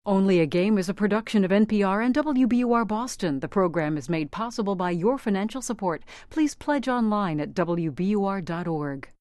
Only a Game is a production of NPR and WBUR Boston. The program is made possible by your financial support. Please pledge online at WBUR.org.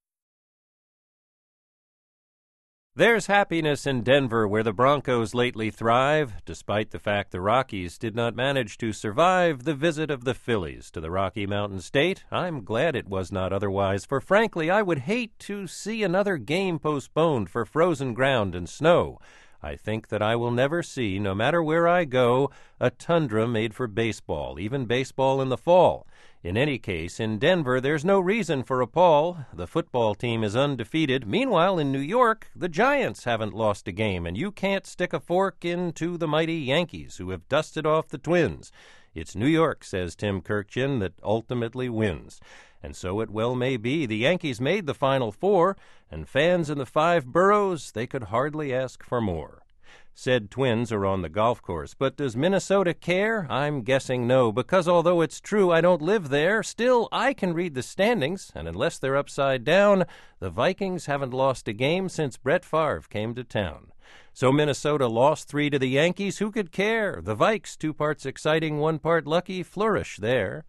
There's happiness in Denver, where the Broncos lately thrive, despite the fact the Rockies did not manage to survive the visit of the Phillies to the Rocky Mountain State. I'm glad it was not otherwise, for frankly, I would hate to see another game postponed for frozen ground and snow. I think that I will never see, no matter where I go, a tundra made for baseball, even baseball in the fall. In any case, in Denver, there's no reason for a pall. The football team is undefeated. Meanwhile, in New York, the Giants haven't lost a game, and you can't stick a fork into the mighty Yankees, who have dusted off the Twins. It's New York, says Tim Kurkjian, that ultimately wins. And so it well may be. The Yankees made the Final Four, and fans in the 5 boroughs, they could hardly ask for more. Said Twins are on the golf course, but does Minnesota care? I'm guessing no, because although it's true I don't live there, still I can read the standings, and unless they're upside down, the Vikings haven't lost a game since Brett Favre came to town. So Minnesota lost 3 to the Yankees. Who could care? The Vikes, 2 parts exciting, 1 part lucky, flourish there.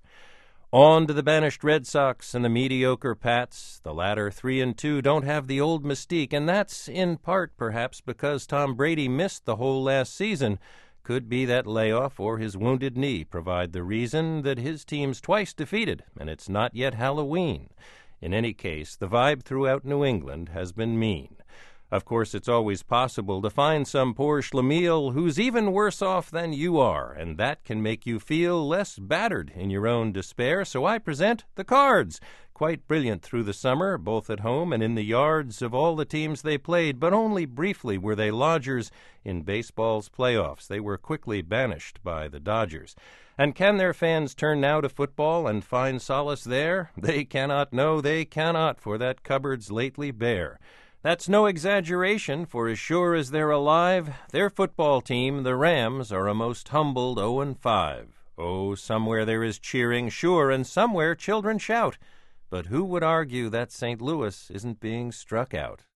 On to the banished Red Sox and the mediocre Pats. The latter 3-2 don't have the old mystique, and that's in part perhaps because Tom Brady missed the whole last season. Could be that layoff or his wounded knee provide the reason that his team's twice defeated, and it's not yet Halloween. In any case, the vibe throughout New England has been mean. Of course, it's always possible to find some poor schlemiel who's even worse off than you are, and that can make you feel less battered in your own despair. So I present the Cards, quite brilliant through the summer, both at home and in the yards of all the teams they played, but only briefly were they lodgers in baseball's playoffs. They were quickly banished by the Dodgers. And can their fans turn now to football and find solace there? They cannot, no, they cannot, for that cupboard's lately bare. That's no exaggeration, for as sure as they're alive, their football team, the Rams, are a most humbled 0-5. Oh, somewhere there is cheering, sure, and somewhere children shout. But who would argue that St. Louis isn't being struck out?